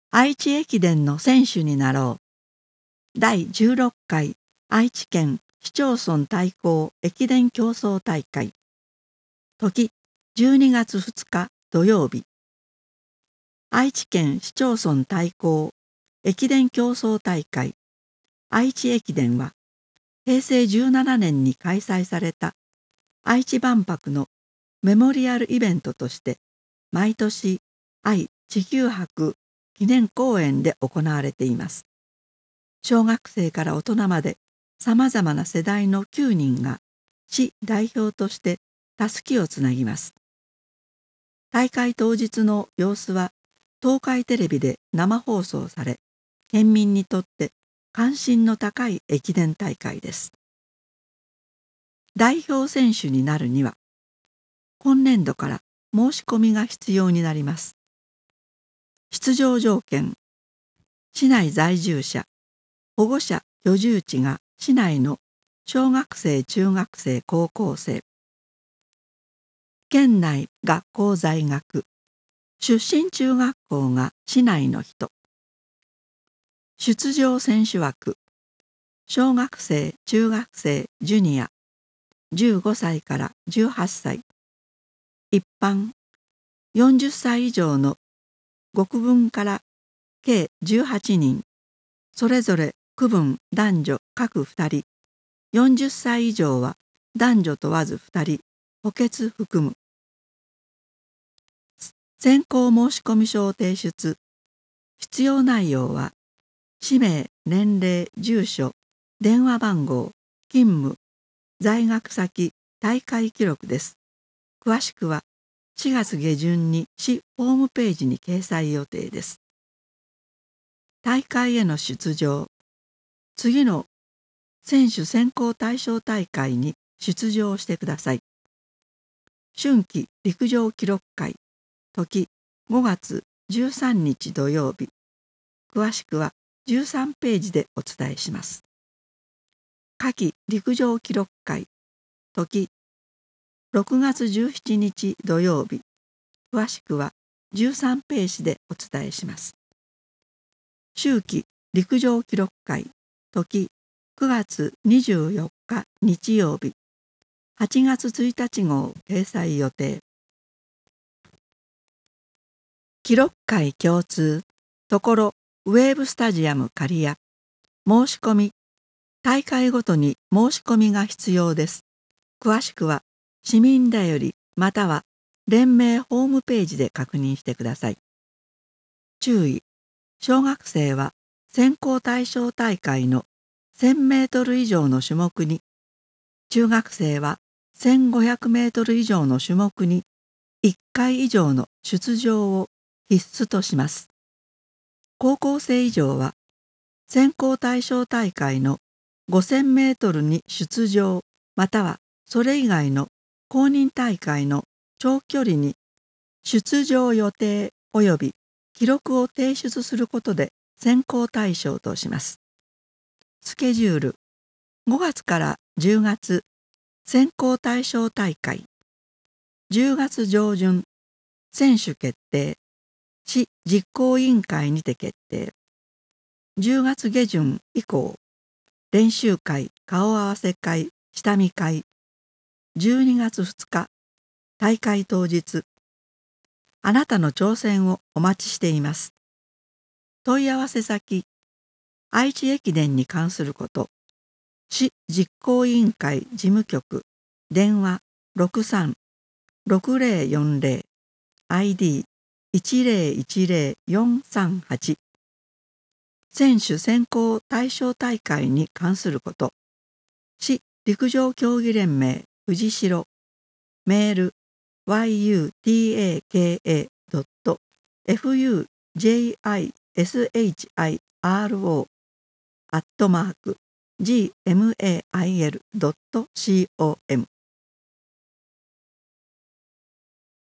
愛知駅伝の選手になろう。第16回愛知県市町村対抗駅伝競争大会。時12月2日土曜日。愛知県市町村対抗駅伝競争大会愛知駅伝は平成17年に開催された愛知万博のメモリアルイベントとして毎年愛・地球博記念公園で行われています。小学生から大人までさまざまな世代の9人が市代表としてたすきをつなぎます。大会当日の様子は東海テレビで生放送され、県民にとって関心の高い駅伝大会です。代表選手になるには、今年度から申し込みが必要になります。出場条件、市内在住者、保護者・居住地が市内の小学生・中学生・高校生、県内学校在学、出身中学校が市内の人、出場選手枠、小学生・中学生・ジュニア、15歳から18歳、一般、40歳以上の国分から計18人、それぞれ区分男女各2人、40歳以上は男女問わず2人、補欠含む。選考申込書を提出。必要内容は、氏名、年齢、住所、電話番号、勤務、在学先、大会記録です。詳しくは4月下旬に市ホームページに掲載予定です。大会への出場。次の選手選考対象大会に出場してください。春季陸上記録会。時5月13日土曜日。詳しくは13ページでお伝えします。夏季陸上記録会。時6月17日土曜日。詳しくは13ページでお伝えします。秋季陸上記録会。時9月24日日曜日。8月1日号掲載予定。記録会共通。ところウェーブスタジアム刈谷。申し込み。大会ごとに申し込みが必要です。詳しくは市民だよりまたは連盟ホームページで確認してください。注意。小学生は選考対象大会の1000メートル以上の種目に、中学生は1500メートル以上の種目に1回以上の出場を必須とします。高校生以上は選考対象大会の5000メートルに出場またはそれ以外の公認大会の長距離に出場予定及び記録を提出することで選考対象とします。スケジュール。5月から10月選考対象大会。10月上旬選手決定。市実行委員会にて決定。10月下旬以降練習会、顔合わせ会、下見会。12月2日大会当日。あなたの挑戦をお待ちしています。問い合わせ先。愛知駅伝に関すること。市実行委員会事務局。電話63-6040 ID1010438。選手選考対象大会に関すること。市陸上競技連盟藤代。メールyutaka.fujishiro@gmail.com